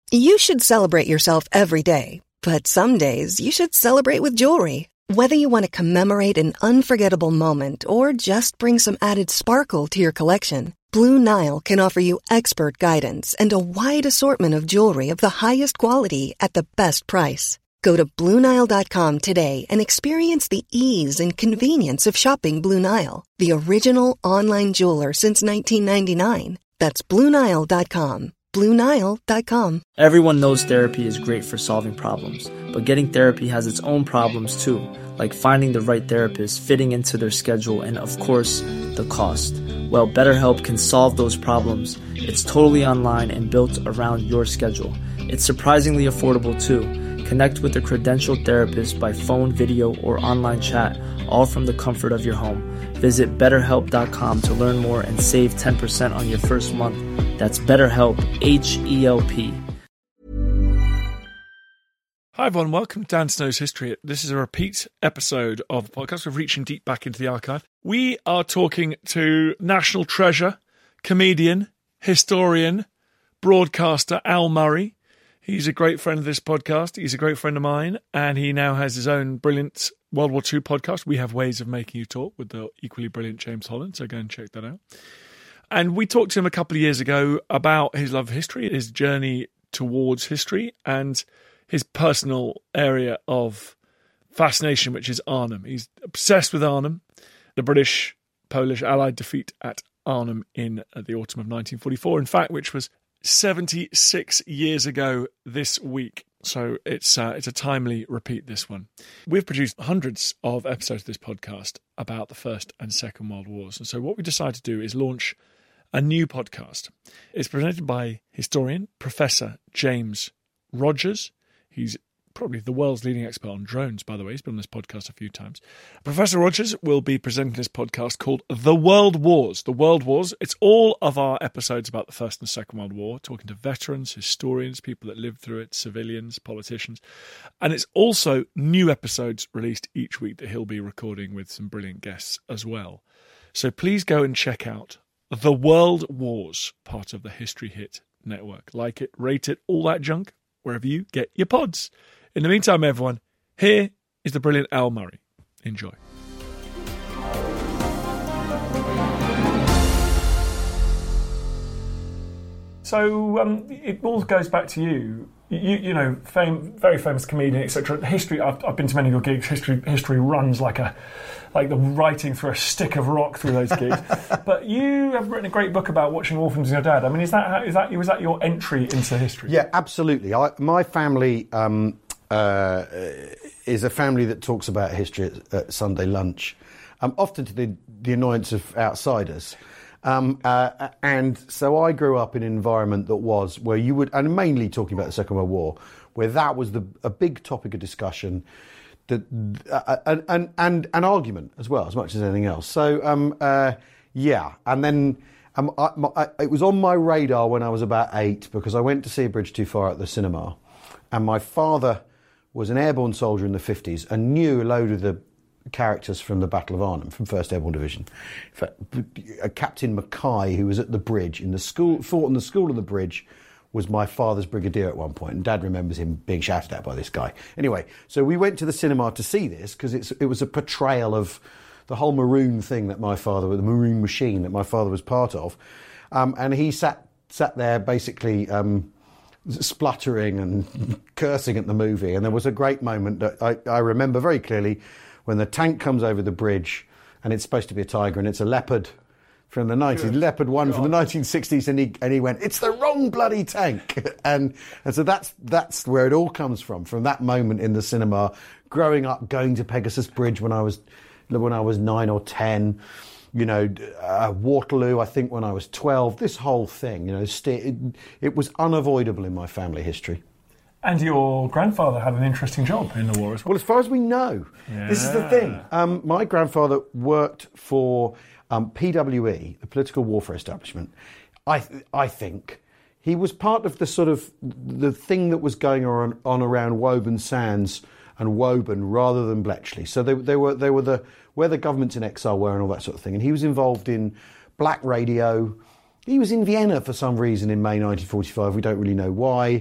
You should celebrate yourself every day, but some days you should celebrate with jewelry. Whether you want to commemorate an unforgettable moment or just bring some added sparkle to your collection, Blue Nile can offer you expert guidance and a wide assortment of jewelry of the highest quality at the best price. Go to BlueNile.com today and experience the ease and convenience of shopping Blue Nile, the original online jeweler since 1999. That's BlueNile.com. BlueNile.com. Everyone knows therapy is great for solving problems, but getting therapy has its own problems too, like finding the right therapist, fitting into their schedule, and of course, the cost. Well, BetterHelp can solve those problems. It's totally online and built around your schedule. It's surprisingly affordable too. Connect with a credentialed therapist by phone, video, or online chat, all from the comfort of your home. Visit BetterHelp.com to learn more and save 10% on your first month. That's BetterHelp, H-E-L-P. Hi everyone, welcome to Dan Snow's History. This is a repeat episode of the podcast. We're reaching deep back into the archive. We are talking to national treasure, comedian, historian, broadcaster Al Murray. He's a great friend of this podcast. He's a great friend of mine, and he now has his own brilliant World War II podcast. We Have Ways of Making You Talk with the equally brilliant James Holland, so go and check that out. And we talked to him a couple of years ago about his love of history, his journey towards history, and his personal area of fascination, which is Arnhem. He's obsessed with Arnhem, the British-Polish Allied defeat at Arnhem in the autumn of 1944, in fact, which was 76 years ago this week. So it's a timely repeat, this one. We've produced hundreds of episodes of this podcast about the First and Second World Wars. And so what we decided to do is launch a new podcast. It's presented by historian Professor James Rogers. He's probably the world's leading expert on drones, by the way. He's been on this podcast a few times. Professor Rogers will be presenting this podcast called The World Wars. The World Wars. It's all of our episodes about the First and Second World War, talking to veterans, historians, people that lived through it, civilians, politicians. And it's also new episodes released each week that he'll be recording with some brilliant guests as well. So please go and check out The World Wars, part of the History Hit Network. Like it, rate it, all that junk, wherever you get your pods. In the meantime, everyone, here is the brilliant Al Murray. Enjoy. So it all goes back to you. You know, very famous comedian, etc. History. I've been to many of your gigs. History runs like the writing through a stick of rock through those gigs. But you have written a great book about watching war films with your dad. I mean, was that your entry into history? Yeah, absolutely. My family is a family that talks about history at Sunday lunch, often to the annoyance of outsiders. And so I grew up in an environment that was where you would, and mainly talking about the Second World War, where that was a big topic of discussion, and an argument as well, as much as anything else. So yeah, and then it was on my radar when I was about 8 because I went to see A Bridge Too Far at the cinema, and my father was an airborne soldier in the 50s and knew a load of the characters from the Battle of Arnhem, from 1st Airborne Division. In fact, Captain Mackay, who was at the bridge, in the school, fought on the school of the bridge, was my father's brigadier at one point, and Dad remembers him being shouted at by this guy. Anyway, so we went to the cinema to see this because it was a portrayal of the whole Maroon thing that my father, the Maroon machine that my father was part of, and he sat there basically spluttering and cursing at the movie. And there was a great moment that I remember very clearly when the tank comes over the bridge, and it's supposed to be a Tiger, and it's a Leopard from the 90s, Leopard 1 from the 1960s, and he went, "It's the wrong bloody tank," and so that's where it all comes from that moment in the cinema. Growing up, going to Pegasus Bridge when I was 9 or 10, you know, Waterloo, I think when I was 12. This whole thing, you know, it was unavoidable in my family history. And your grandfather had an interesting job in the war as well. Well, as far as we know, This is the thing. My grandfather worked for PWE, the Political Warfare Establishment. I think he was part of the sort of the thing that was going on around Woburn Sands and Woburn rather than Bletchley. So they were where the governments in exile were and all that sort of thing. And he was involved in black radio. He was in Vienna for some reason in May 1945. We don't really know why.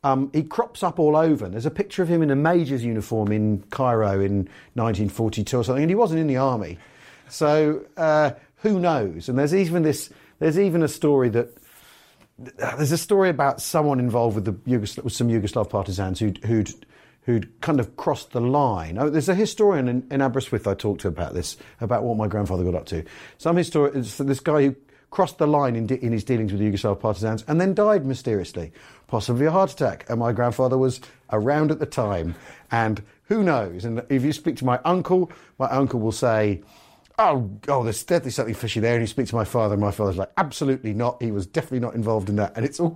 he crops up all over. And there's a picture of him in a major's uniform in Cairo in 1942 or something, and he wasn't in the army. So who knows? And there's even a story that there's a story about someone involved with some Yugoslav partisans who'd kind of crossed the line. Oh, there's a historian in Aberystwyth I talked to about this, about what my grandfather got up to. This guy who crossed the line in his dealings with the Yugoslav partisans and then died mysteriously, possibly a heart attack. And my grandfather was around at the time. And who knows? And if you speak to my uncle will say, oh, there's definitely something fishy there. And you speak to my father, and my father's like, absolutely not. He was definitely not involved in that. And it's all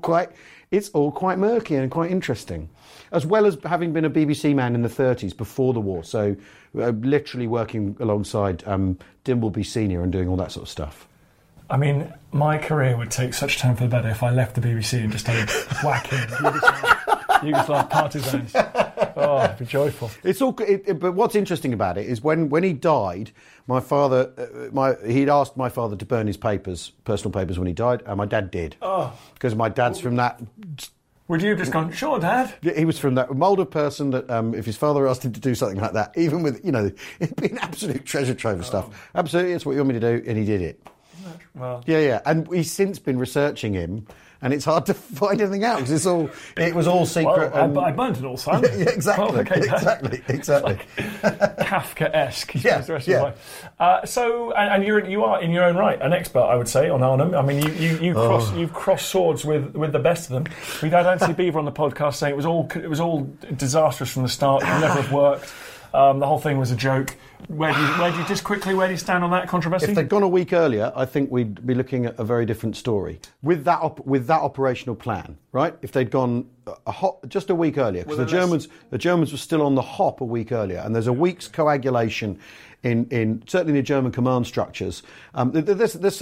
quite murky and quite interesting. As well as having been a BBC man in the 30s before the war. So literally working alongside Dimbleby Senior and doing all that sort of stuff. I mean, my career would take such time for the better if I left the BBC and just started whacking Yugoslav partisans. Oh, I'd be joyful. But what's interesting about it is when he died, my father, he'd asked my father to burn his personal papers when he died, and my dad did. Oh. Because my dad's from that... Would you have just gone, sure, Dad? He was from that mould of person that if his father asked him to do something like that, even with, it'd be an absolute treasure trove of stuff. Absolutely, it's what you want me to do, and he did it. Well, yeah, and we've since been researching him, and it's hard to find anything out because it was all secret. Well, I burnt it all, son. Yeah, exactly, well, okay, exactly. Like Kafka-esque. Yeah, the rest of life. So, and you are in your own right an expert, I would say, on Arnhem. I mean, you've crossed swords with the best of them. We had Anthony Beaver on the podcast saying it was all disastrous from the start. It never have worked. The whole thing was a joke. Where do you stand on that controversy? If they'd gone a week earlier, I think we'd be looking at a very different story with that operational plan, right? If they'd gone just a week earlier, because the Germans were still on the hop a week earlier, and there's a week's coagulation in certainly in the German command structures. There's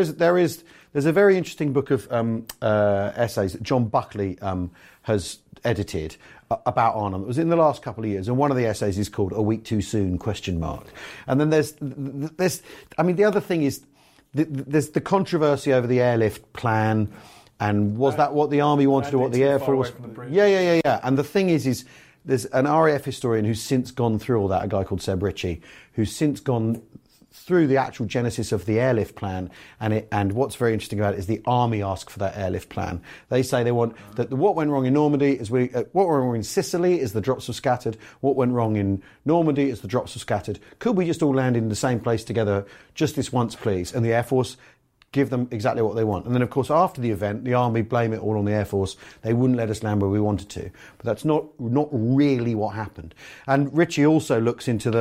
a very interesting book of essays that John Buckley has edited about Arnhem. It was in the last couple of years, and one of the essays is called "A Week Too Soon?" And then there's the other thing is there's the controversy over the airlift plan, and was that what the army wanted or what the Air Force? Yeah. And the thing is there's an RAF historian who's since gone through all that, a guy called Seb Ritchie, who's since gone through the actual genesis of the airlift plan, and what's very interesting about it is the army ask for that airlift plan. They say they want that what went wrong in Normandy is what went wrong in Sicily is the drops were scattered. What went wrong in Normandy is the drops were scattered. Could we just all land in the same place together just this once, please? And the Air Force give them exactly what they want. And then, of course, after the event, the army blame it all on the Air Force. They wouldn't let us land where we wanted to. But that's not really what happened. And Ritchie also looks into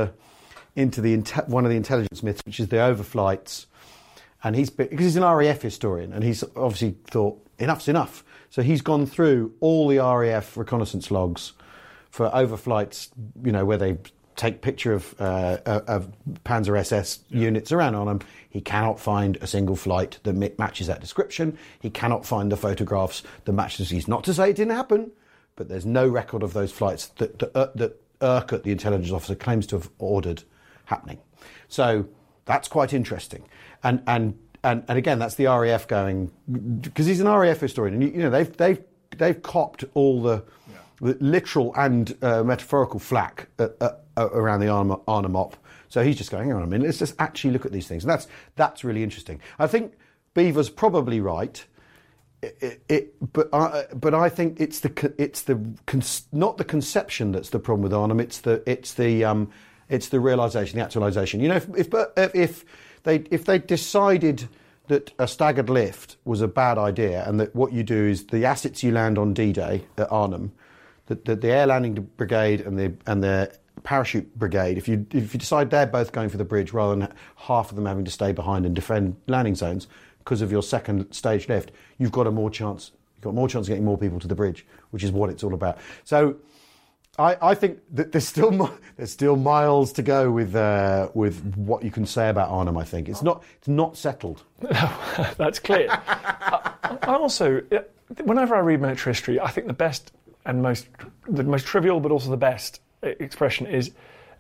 one of the intelligence myths, which is the overflights, and because he's an RAF historian, and he's obviously thought enough's enough. So he's gone through all the RAF reconnaissance logs for overflights, where they take picture of Panzer SS units around Arnhem. He cannot find a single flight that matches that description. He cannot find the photographs that matches. He's not to say it didn't happen, but there's no record of those flights that Urquhart, the intelligence officer, claims to have ordered happening. So that's quite interesting. And again, that's the RAF going, because he's an RAF historian, and they've copped all the literal and metaphorical flack around the Arnhem op. So he's just going, hang on a minute, let's just actually look at these things. And that's really interesting. I think Beaver's probably right. But I think it's not the conception that's the problem with Arnhem. It's the realisation, the actualisation. If they decided that a staggered lift was a bad idea, and that what you do is the assets you land on D-Day at Arnhem, that the air landing brigade and the parachute brigade, if you decide they're both going for the bridge rather than half of them having to stay behind and defend landing zones because of your second stage lift, you've got more chance of getting more people to the bridge, which is what it's all about. So I think that there's still miles to go with what you can say about Arnhem. I think it's not settled. That's clear. I also, whenever I read military history, I think the best and the most trivial, but also the best expression is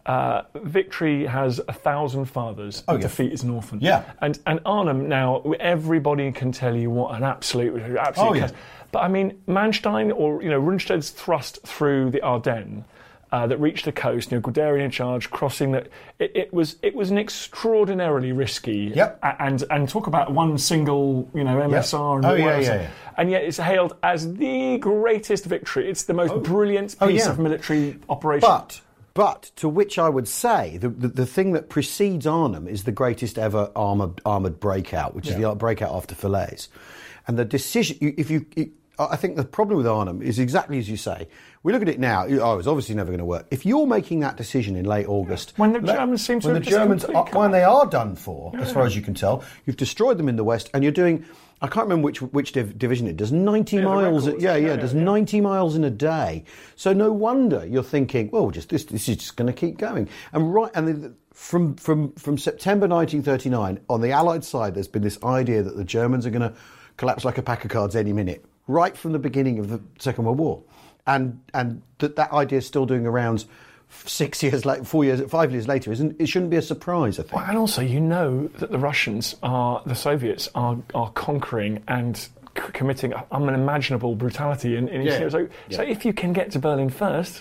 victory has 1,000 fathers. Defeat is an orphan. Yeah. And Arnhem now, everybody can tell you what an absolute But I mean, Manstein or Rundstedt's thrust through the Ardennes that reached the coast, Guderian in charge, crossing that. It was an extraordinarily risky. Yep. And talk about one single MSR and and yet it's hailed as the greatest victory. It's the most brilliant piece of military operation. But to which I would say the thing that precedes Arnhem is the greatest ever armoured breakout, which is the breakout after Falaise. And the decision, I think the problem with Arnhem is exactly as you say. We look at it now. It's obviously never going to work. If you're making that decision in late August, when the Germans seem to, when they are done for, as far as you can tell, you've destroyed them in the west, and you're doing. I can't remember which division it does. 90 miles. Does 90 miles in a day. So no wonder you're thinking, well, this is just going to keep going. And from September 1939 on the Allied side, there's been this idea that the Germans are going to collapse like a pack of cards any minute, right from the beginning of the Second World War, and that idea is still doing the rounds 5 years later. It shouldn't be a surprise, I think. Well, and also, that the Soviets are conquering and committing unimaginable brutality in Eastern Europe. So if you can get to Berlin first,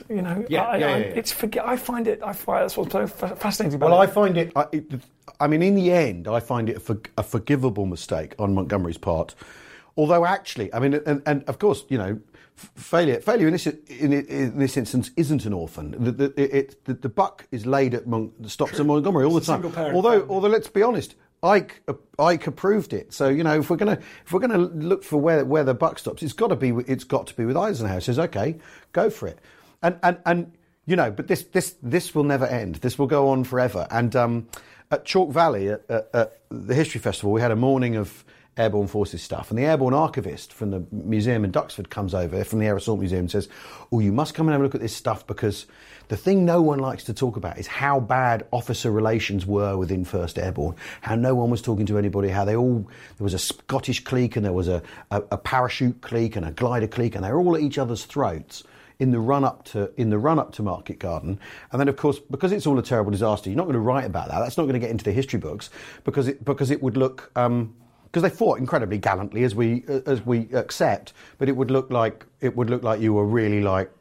I find that's what's so fascinating about it. Well, I find it. In the end, I find it a forgivable mistake on Montgomery's part. Although, actually, and of course, failure in this instance isn't an orphan. The buck is laid at stops at Montgomery all the time. Although let's be honest, Ike approved it. So if we're gonna look for where the buck stops, it's got to be with Eisenhower. Says okay, go for it. But this will never end. This will go on forever. And at Chalk Valley at the History Festival, we had a morning of Airborne Forces stuff, and the airborne archivist from the museum in Duxford comes over from the Air Assault Museum and says, you must come and have a look at this stuff, because the thing no one likes to talk about is how bad officer relations were within 1st Airborne, how no one was talking to anybody, how there was a Scottish clique and there was a parachute clique and a glider clique, and they were all at each other's throats in the run up to Market Garden. And then, of course, because it's all a terrible disaster, you're not going to write about that. That's not going to get into the history books, because it would look because they fought incredibly gallantly, as we accept, but it would look like you were really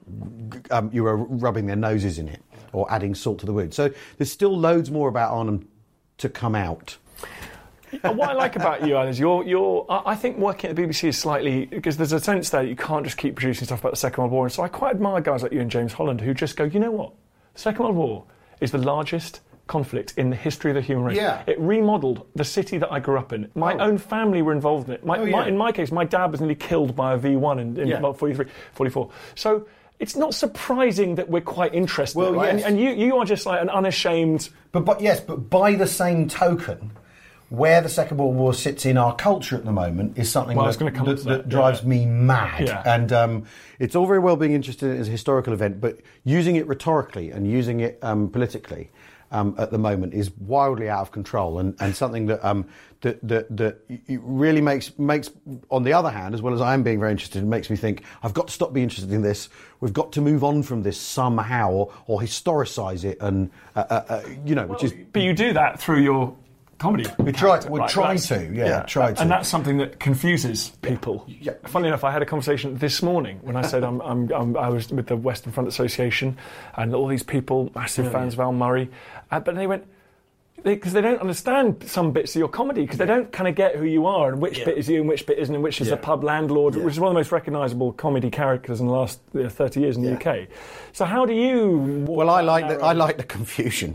you were rubbing their noses in it or adding salt to the wound. So there's still loads more about Arnhem to come out. What I like about you, Alan, is I think working at the BBC is slightly, because there's a sense there that you can't just keep producing stuff about the Second World War, and so I quite admire guys like you and James Holland who just go, you know what, the Second World War is the largest conflict in the history of the human race. Yeah. It remodelled the city that I grew up in. My own family were involved in it. In my case, my dad was nearly killed by a V1 in about 43, 44. So it's not surprising that we're quite interested. Well, right? yes. And you are just like an unashamed... But by the same token, where the Second World War sits in our culture at the moment is something that drives me mad. Yeah. And it's all very well being interested in it as a historical event, but using it rhetorically and using it politically at the moment is wildly out of control, and something that it really makes, on the other hand, as well as I am being very interested, it makes me think I've got to stop being interested in this. We've got to move on from this somehow, or historicise it, and which is. But you do that through your comedy. We try to. And that's something that confuses people. Yeah. Funnily enough, I had a conversation this morning when I said I was with the Western Front Association, and all these people, massive fans of Al Murray, but they went, because they don't understand some bits of your comedy, because they don't kind of get who you are and which bit is you and which bit isn't, and which is the pub landlord, which is one of the most recognisable comedy characters in the last 30 years in the UK. So how do you? Well, I like the confusion.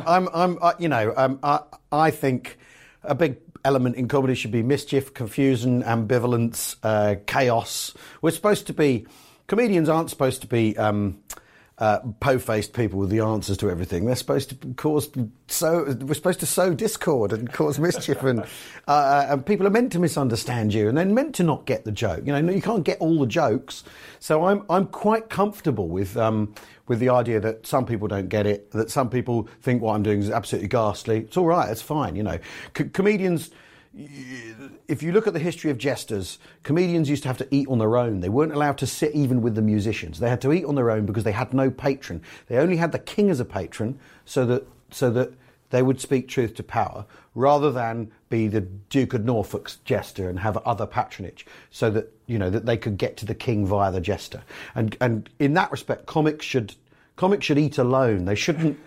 I think a big element in comedy should be mischief, confusion, ambivalence, chaos. Comedians aren't supposed to be po-faced people with the answers to everything. They're supposed to we're supposed to sow discord and cause mischief, and people are meant to misunderstand you, and they're meant to not get the joke. You can't get all the jokes. So I'm quite comfortable with the idea that some people don't get it, that some people think what I'm doing is absolutely ghastly. It's all right. It's fine. Comedians. if you look at the history of jesters, comedians used to have to eat on their own. They weren't allowed to sit even with the musicians. They had to eat on their own because they had no patron. They only had the king as a patron, so that they would speak truth to power, rather than be the Duke of Norfolk's jester and have other patronage, so that that they could get to the king via the jester. And in that respect, comics should eat alone. They shouldn't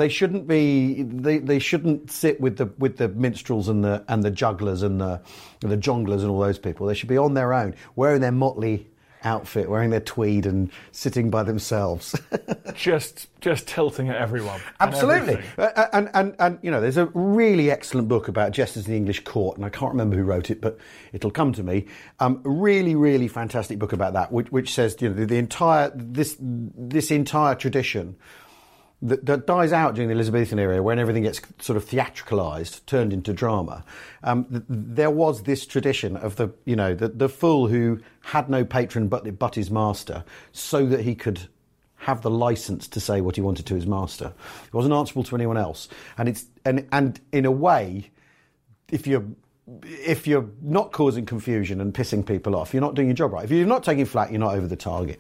sit with the minstrels and the jugglers and the jonglers and all those people. They should be on their own, wearing their motley outfit, wearing their tweed and sitting by themselves. just tilting at everyone. Absolutely. And there's a really excellent book about jesters in the English court, and I can't remember who wrote it, but it'll come to me. Really, really fantastic book about that, which says the entire this entire tradition that dies out during the Elizabethan era, when everything gets sort of theatricalised, turned into drama. There was this tradition of the fool who had no patron but his master, so that he could have the licence to say what he wanted to his master. He wasn't answerable to anyone else. And in a way, if you're not causing confusion and pissing people off, you're not doing your job right. If you're not taking flack, you're not over the target.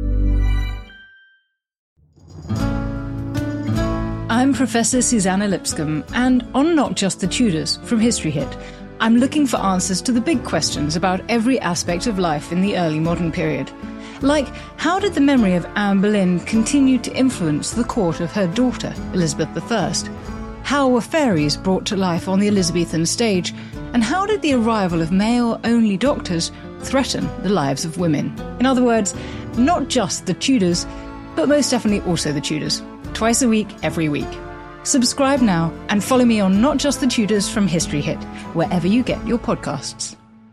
I'm Professor Susanna Lipscomb, and on Not Just the Tudors from History Hit, I'm looking for answers to the big questions about every aspect of life in the early modern period. Like, how did the memory of Anne Boleyn continue to influence the court of her daughter, Elizabeth I? How were fairies brought to life on the Elizabethan stage? And how did the arrival of male-only doctors threaten the lives of women? In other words, not just the Tudors, but most definitely also the Tudors. Twice a week, every week. Subscribe now and follow me on Not Just the Tudors from History Hit, wherever you get your podcasts.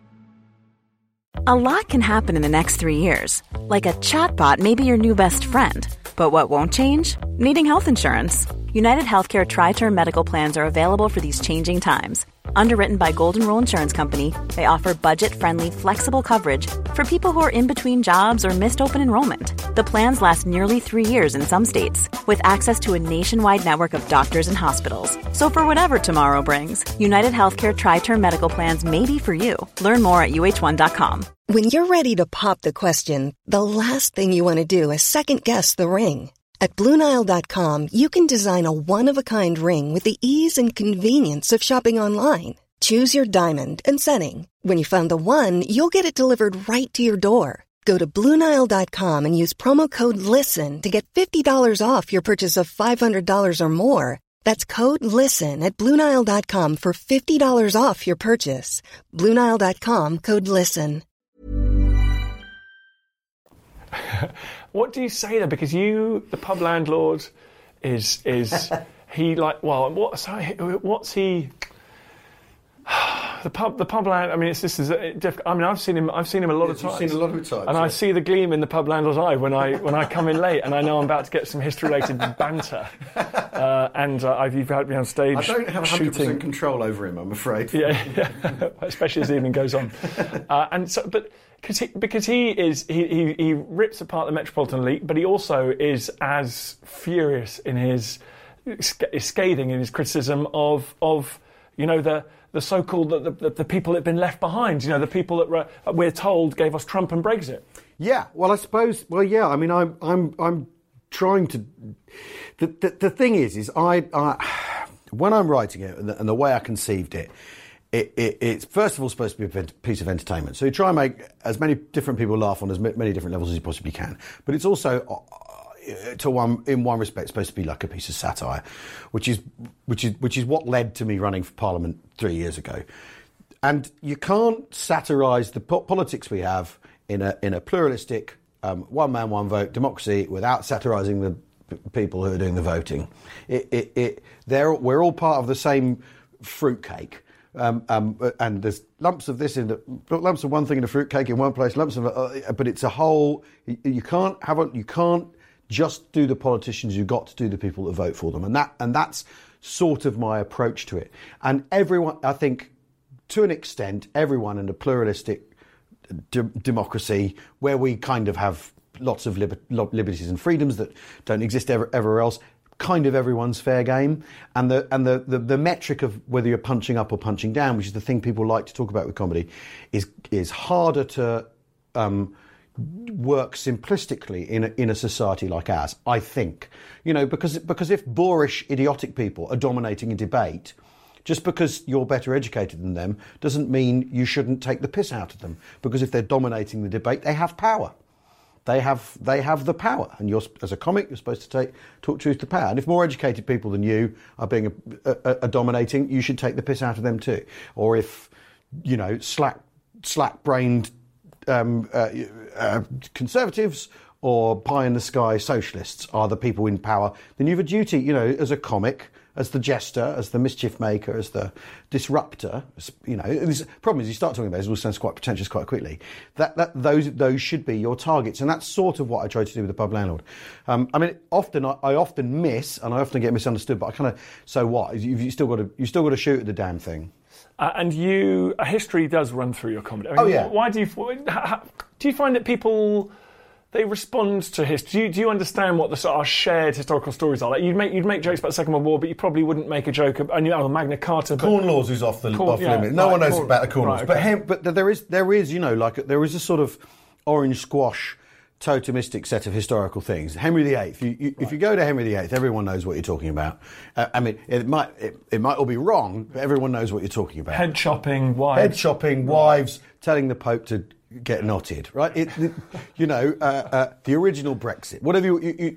A lot can happen in the next 3 years. Like a chatbot may be your new best friend. But what won't change? Needing health insurance. United Healthcare Tri-Term Medical Plans are available for these changing times. Underwritten by Golden Rule Insurance Company, they offer budget-friendly, flexible coverage for people who are in between jobs or missed open enrollment. The plans last nearly 3 years in some states, with access to a nationwide network of doctors and hospitals. So for whatever tomorrow brings, United Healthcare Tri-Term Medical Plans may be for you. Learn more at uh1.com. When you're ready to pop the question, the last thing you want to do is second-guess the ring. At BlueNile.com, you can design a one-of-a-kind ring with the ease and convenience of shopping online. Choose your diamond and setting. When you find the one, you'll get it delivered right to your door. Go to BlueNile.com and use promo code LISTEN to get $50 off your purchase of $500 or more. That's code LISTEN at BlueNile.com for $50 off your purchase. BlueNile.com, code LISTEN. What do you say there? Because the pub landlord is he like? Well, what's he? The pub land. I mean, this is difficult. I mean, I've seen him a lot of times. You've seen a lot of times, and I see the gleam in the pub landlord's eye when I come in late, and I know I'm about to get some history-related banter. You've had me on stage. I don't have 100% control over him, I'm afraid. Yeah. Especially as the evening goes on, Because he rips apart the Metropolitan elite, but he also is as furious in his scathing in his criticism of the so-called the people that have been left behind. The people that we're told gave us Trump and Brexit. Yeah, well, I suppose. Well, yeah. I mean, I'm trying to. The thing is I when I'm writing it and the way I conceived it. It's first of all supposed to be a piece of entertainment. So you try and make as many different people laugh on as many different levels as you possibly can. But it's also, in one respect, supposed to be like a piece of satire, which is what led to me running for Parliament 3 years ago. And you can't satirise the politics we have in a pluralistic one man, one vote democracy without satirising the people who are doing the voting. We're all part of the same fruitcake. And there's lumps of this lumps of one thing in a fruitcake in one place, lumps of but it's a whole. You can't just do the politicians. You've got to do the people that vote for them, and that's sort of my approach to it. And everyone, I think, to an extent, everyone in a pluralistic democracy where we kind of have lots of liberties and freedoms that don't exist everywhere else. kind of everyone's fair game, and the metric of whether you're punching up or punching down, which is the thing people like to talk about with comedy, is harder to work simplistically in a society like ours, I think. Because if boorish, idiotic people are dominating a debate, just because you're better educated than them doesn't mean you shouldn't take the piss out of them. Because if they're dominating the debate, they have power. They have the power, and you're, as a comic, you're supposed to talk truth to power. And if more educated people than you are being a dominating, you should take the piss out of them too. Or if slack-brained conservatives or pie-in-the-sky socialists are the people in power, then you have a duty, as a comic, as the jester, as the mischief maker, as the disruptor. The problem is you start talking about it, it all sounds quite pretentious quite quickly. Those should be your targets, and that's sort of what I try to do with the Pub Landlord. I often miss, and I often get misunderstood, but I kind of, so what? You still got to shoot at the damn thing. And history does run through your comedy. Yeah. Why do you find that people, they respond to history? Do you understand what the sort of shared historical stories are? Like you'd make jokes about the Second World War, but you probably wouldn't make a joke about Magna Carta. Corn Laws is off limit. No one knows about the Corn Laws. Okay. But there is there is a sort of orange squash totemistic set of historical things. Henry VIII. If you go to Henry VIII, everyone knows what you're talking about. It might all be wrong, but everyone knows what you're talking about. Head chopping, wives, telling the Pope to get knotted, right? The original Brexit, whatever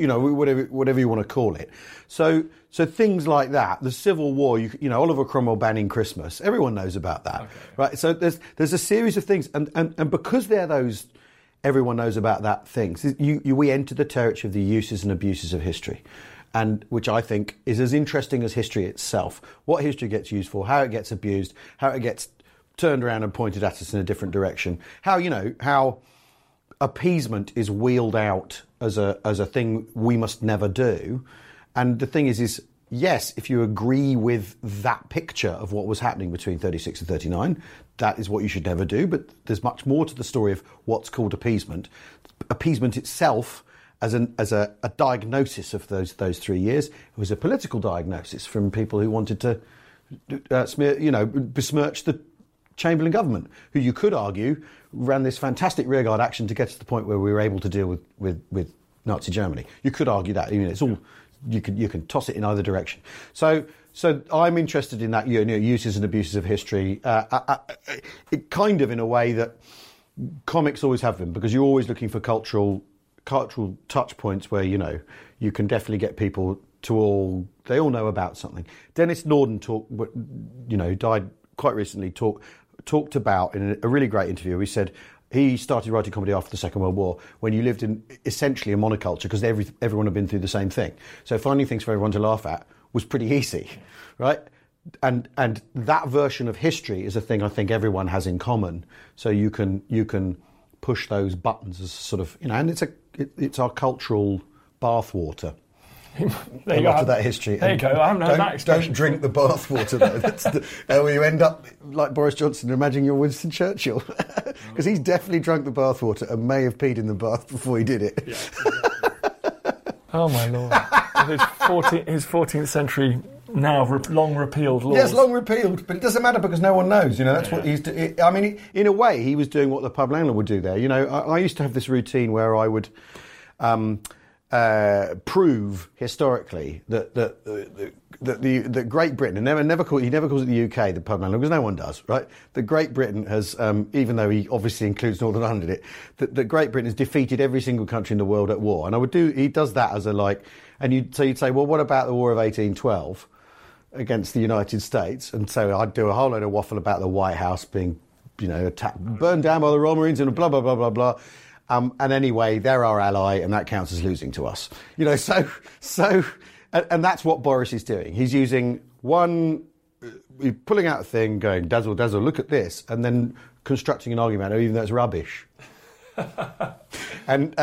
you want to call it. So things like that. The Civil War, Oliver Cromwell banning Christmas. Everyone knows about that, okay. Right? So there's a series of things, and because they're those. Everyone knows about that things. We enter the territory of the uses and abuses of history, and which I think is as interesting as history itself. What history gets used for, how it gets abused, how it gets turned around and pointed at us in a different direction. How appeasement is wheeled out as a thing we must never do. And the thing is yes, if you agree with that picture of what was happening between 36 and 39, that is what you should never do. But there's much more to the story of what's called appeasement. Appeasement itself, as a diagnosis of those 3 years, it was a political diagnosis from people who wanted to besmirch the Chamberlain government, who you could argue ran this fantastic rearguard action to get to the point where we were able to deal with Nazi Germany. You could argue that. It's all. You can toss it in either direction. So I'm interested in that uses and abuses of history. It kind of in a way that comics always have been, because you're always looking for cultural touch points where you can definitely get people to they all know about something. Dennis Norden died quite recently. Talked about in a really great interview. He said he started writing comedy after the Second World War, when you lived in essentially a monoculture, because everyone had been through the same thing. So finding things for everyone to laugh at was pretty easy, right? And that version of history is a thing I think everyone has in common. So you can push those buttons as sort of and it's our cultural bathwater. There you go. To that history. There you go. I haven't heard that expression. Don't drink the bathwater, though. Where you end up like Boris Johnson, imagining you're Winston Churchill. Because he's definitely drunk the bathwater and may have peed in the bath before he did it. Yeah. Oh, my Lord. His 14th century, now long repealed laws. Yes, long repealed, but it doesn't matter because no one knows. That's what he's doing. I mean, in a way, he was doing what the Pub Landlord would do there. I used to have this routine where I would... prove historically that the Great Britain, and he never calls it the UK, the Pub Landlord, because no one does, right? That Great Britain has, even though he obviously includes Northern Ireland in it, that Great Britain has defeated every single country in the world at war. And he does that as you'd say, well, what about the War of 1812 against the United States? And so I'd do a whole load of waffle about the White House being, attacked, burned down by the Royal Marines and blah, blah, blah, blah, blah. And anyway, they're our ally, and that counts as losing to us. And that's what Boris is doing. He's using pulling out a thing, going, dazzle, dazzle, look at this, and then constructing an argument, even though it's rubbish. and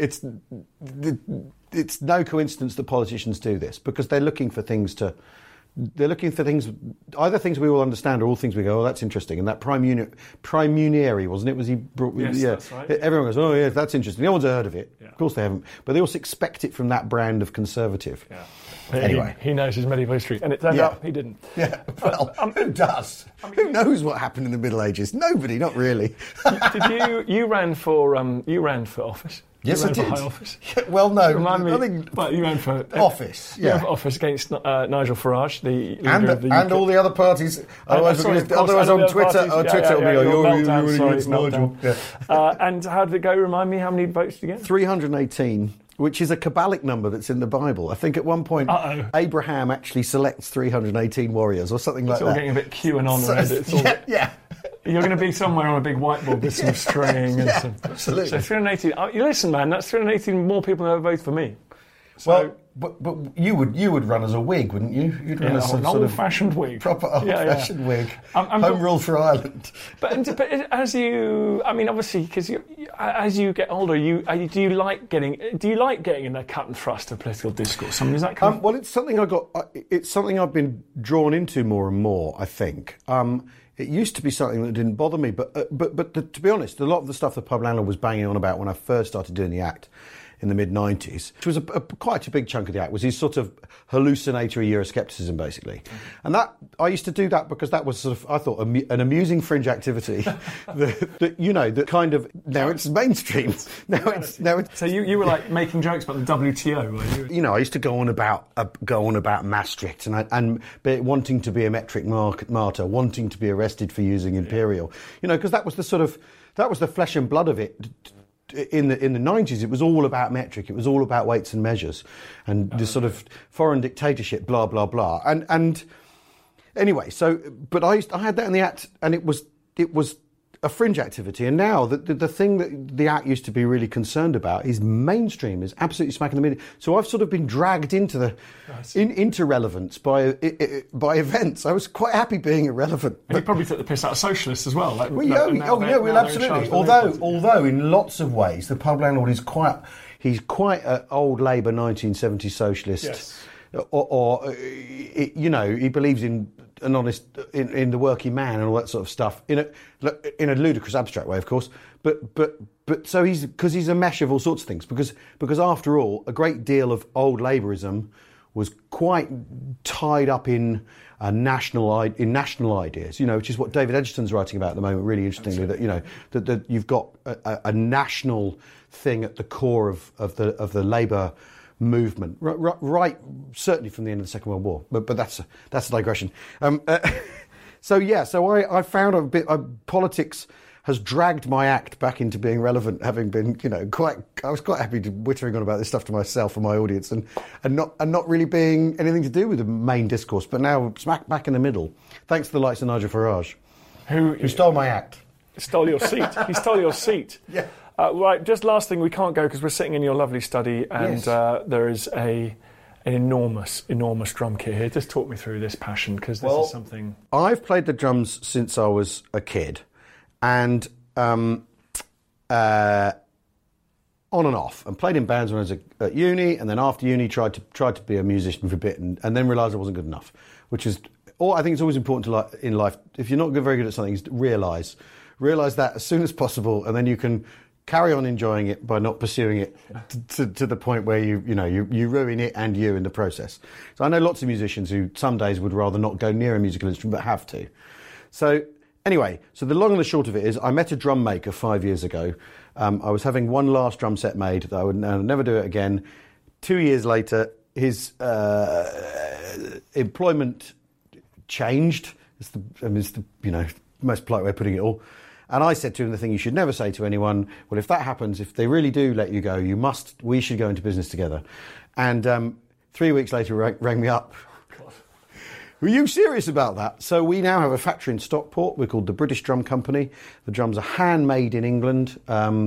it's no coincidence that politicians do this, because they're looking for things to They're looking for things, either things we all understand or all things we go, oh, that's interesting. And that Prime Munieri, wasn't it? Was he brought? Yes, yeah. That's right. Everyone goes, oh, yeah, that's interesting. No one's heard of it. Yeah. Of course they haven't. But they also expect it from that brand of conservative. Yeah. Anyway. He knows his medieval history, and it turned out he didn't. Yeah, well, who does? Who knows what happened in the Middle Ages? Nobody, not really. You ran for office? Yes, I did. For high office. Well, no. Remind me. I think But you ran for office. You ran for office against Nigel Farage, the leader of the and UK. all the other parties. Otherwise on Twitter, you're against Nigel. Yeah. And how did it go? Remind me, how many votes did you get? 318. Which is a Kabbalic number that's in the Bible. I think at one point Abraham actually selects 318 warriors or something like that. It's all getting a bit QAnon. Yeah. You're going to be somewhere on a big whiteboard with some string and some. Absolutely. So 318. You listen, man. That's 318 more people who have voted for me. So, well, but you would run as a Whig, wouldn't you? You'd run as an old-fashioned Whig, proper old-fashioned Whig, home rule for Ireland. But as you, I mean, obviously, because as you get older, do you like getting in the cut and thrust of political discourse? I mean, is that kind of... Well, it's something it's something I've been drawn into more and more. I think. It used to be something that didn't bother me, but to be honest, a lot of the stuff the pub landlord was banging on about when I first started doing the act in the mid-90s, which was quite a big chunk of the act, was his sort of hallucinatory Euroscepticism, basically. And that I used to do that because that was sort of, I thought, an amusing fringe activity that kind of, now it's mainstream. Now it's So you were like making jokes about the WTO, were you? I used to go on about Maastricht and wanting to be a metric martyr, wanting to be arrested for using imperial, because that was the flesh and blood of it. In the 90s, it was all about metric. It was all about weights and measures, and this sort of foreign dictatorship, blah blah blah. And anyway, but I had that in the act, and it was a fringe activity. And now the thing that the act used to be really concerned about is mainstream, is absolutely smack in the middle. So I've sort of been dragged into into relevance by events. I was quite happy being irrelevant. And you probably took the piss out of socialists as well. Absolutely. Although in lots of ways the pub landlord is quite an old Labour 1970s socialist. Yes. He believes in an honest, in the working man and all that sort of stuff in a ludicrous abstract way, of course. But so he's a mesh of all sorts of things because after all, a great deal of old Labourism was quite tied up in national ideas, which is what David Edgerton's writing about at the moment. Really interestingly, that you've got a national thing at the core of the Labour movement, right? Certainly from the end of the Second World War, but that's a digression. So I found a bit politics has dragged my act back into being relevant, having been, I was quite happy wittering on about this stuff to myself and my audience, and not really being anything to do with the main discourse, but now smack back in the middle, thanks to the likes of Nigel Farage, who stole my act. Stole your seat. He stole your seat. Yeah. Right, just last thing, we can't go because we're sitting in your lovely study, and there is an enormous drum kit here. Just talk me through this passion, because this is something... I've played the drums since I was a kid, and on and off, and played in bands when I was at uni, and then after uni tried to be a musician for a bit, and then realised I wasn't good enough, which is... I think it's always important in life, if you're not very good at something, is to realise that as soon as possible, and then you can carry on enjoying it by not pursuing it to the point where you ruin it and you in the process. So I know lots of musicians who some days would rather not go near a musical instrument but have to. So anyway, so the long and the short of it is I met a drum maker 5 years ago. I was having one last drum set made that I would never do it again. 2 years later, his employment changed. It's the most polite way of putting it all. And I said to him the thing you should never say to anyone, well, if that happens, if they really do let you go, we should go into business together. And 3 weeks later, rang me up. God. Were you serious about that? So we now have a factory in Stockport. We're called the British Drum Company. The drums are handmade in England.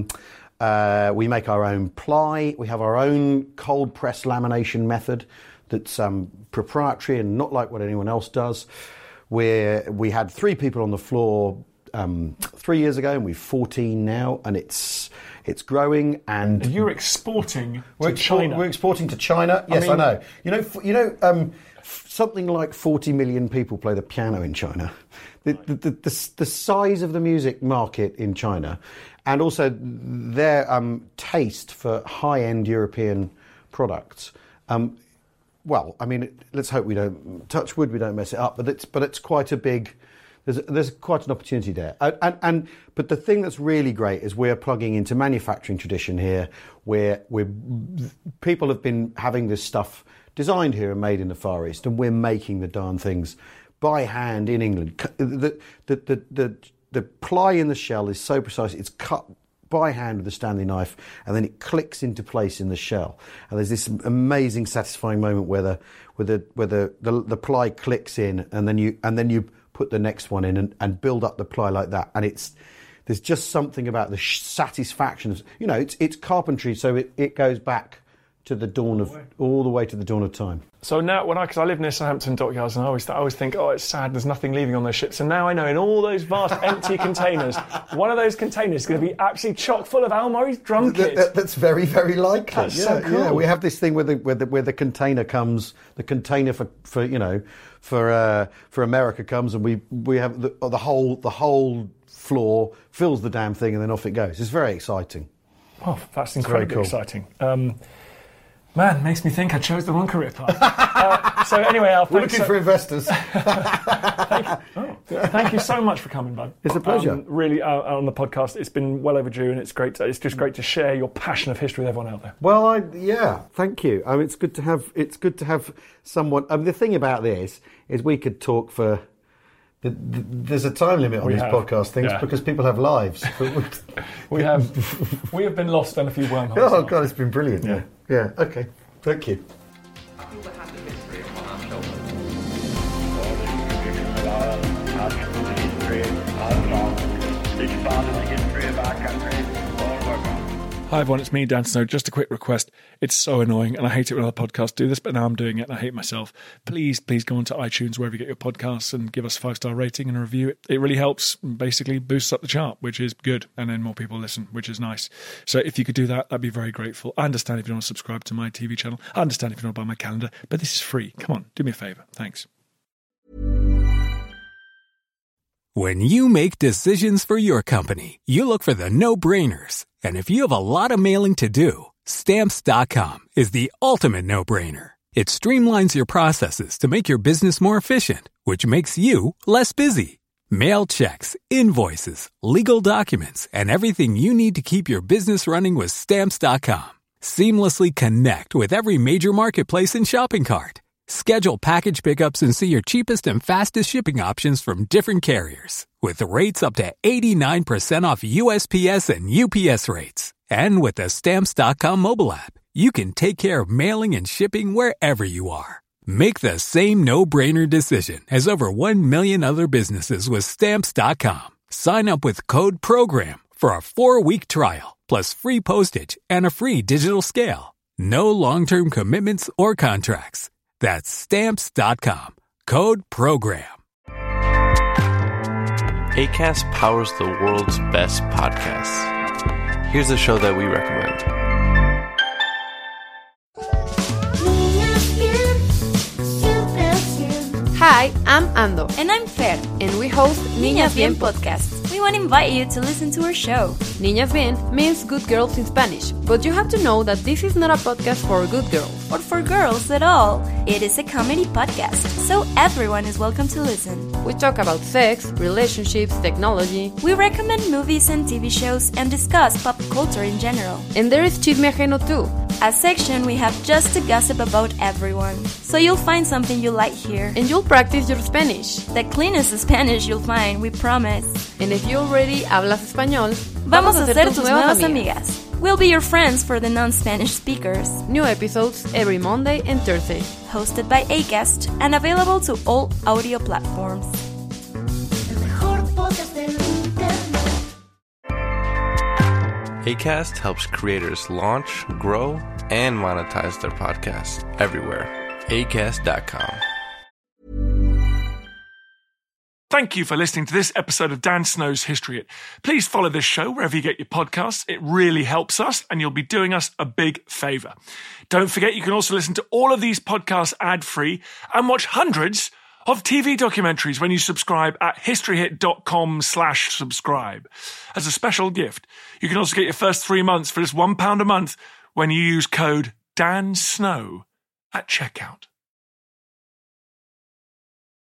We make our own ply. We have our own cold press lamination method that's proprietary and not like what anyone else does. We had 3 people on the floor 3 years ago, and we've 14 now, and it's growing. And you're exporting to China. We're exporting to China. Yes, I know. something like 40 million people play the piano in China. The size of the music market in China, and also their taste for high-end European products. Well, I mean, let's hope we don't touch wood, we don't mess it up. But it's quite a big. There's quite an opportunity there. But the thing that's really great is we're plugging into manufacturing tradition here, where people have been having this stuff designed here and made in the Far East, and we're making the darn things by hand in England. The ply in the shell is so precise; it's cut by hand with a Stanley knife, and then it clicks into place in the shell. And there's this amazing, satisfying moment where the ply clicks in, and then you put the next one in and build up the ply like that. And there's just something about the satisfaction of, it's carpentry, so it goes back to the dawn of all the way to the dawn of time. So now, because I live near Southampton dockyards, and I always think, it's sad, there's nothing leaving on those ships. And now I know in all those vast empty containers, one of those containers is going to be absolutely chock full of Al Murray's drum kit. That's very, very likely. That's so cool. Yeah, we have this thing where the container comes, the container for America comes, and we have the whole floor fills the damn thing, and then off it goes. It's very exciting. Oh, that's incredibly exciting. Man, makes me think I chose the wrong career path. So anyway, Al, we're looking for investors. Thank you so much for coming, bud. It's a pleasure. Really, on the podcast, it's been well overdue, and it's great. It's just great to share your passion of history with everyone out there. Well, thank you. I mean, it's good to have someone. The thing about this is we could talk for. There's a time limit on these podcast things because people have lives. we have been lost down a few wormholes. Oh God, it's been brilliant. Yeah. Okay. Thank you. Hi everyone, it's me, Dan Snow. Just a quick request. It's so annoying, and I hate it when other podcasts do this, but now I'm doing it, and I hate myself. Please go onto iTunes, wherever you get your podcasts, and give us a 5-star rating and a review. It really helps, basically boosts up the chart, which is good, and then more people listen, which is nice. So if you could do that, I'd be very grateful. I understand if you don't want to subscribe to my TV channel. I understand if you don't want to buy my calendar, but this is free. Come on, do me a favour. Thanks. When you make decisions for your company, you look for the no-brainers. And if you have a lot of mailing to do, Stamps.com is the ultimate no-brainer. It streamlines your processes to make your business more efficient, which makes you less busy. Mail checks, invoices, legal documents, and everything you need to keep your business running with Stamps.com. Seamlessly connect with every major marketplace and shopping cart. Schedule package pickups and see your cheapest and fastest shipping options from different carriers, with rates up to 89% off USPS and UPS rates. And with the Stamps.com mobile app, you can take care of mailing and shipping wherever you are. Make the same no-brainer decision as over 1 million other businesses with Stamps.com. Sign up with code PROGRAM for a 4-week trial, plus free postage and a free digital scale. No long-term commitments or contracts. That's Stamps.com. Code PROGRAM. Acast powers the world's best podcasts. Here's a show that we recommend. Hi, I'm Ando. And I'm Fer. And we host Niñas Bien podcast. We want to invite you to listen to our show. Niñas Bien means good girls in Spanish, but you have to know that this is not a podcast for good girls. Or for girls at all. It is a comedy podcast, so everyone is welcome to listen. We talk about sex, relationships, technology. We recommend movies and TV shows and discuss pop culture in general. And there is Chisme Ajeno too. A section we have just to gossip about everyone. So you'll find something you like here. And you'll practice your Spanish. The cleanest Spanish you'll find, we promise. And if you already hablas español, vamos a ser tus nuevas amigas. We'll be your friends for the non-Spanish speakers. New episodes every Monday and Thursday. Hosted by Acast and available to all audio platforms. Acast helps creators launch, grow, and monetize their podcasts everywhere. Acast.com. Thank you for listening to this episode of Dan Snow's History Hit. Please follow this show wherever you get your podcasts. It really helps us, and you'll be doing us a big favour. Don't forget, you can also listen to all of these podcasts ad-free and watch hundreds of TV documentaries when you subscribe at historyhit.com/subscribe. As a special gift, you can also get your first 3 months for just £1 a month when you use code DANSNOW at checkout.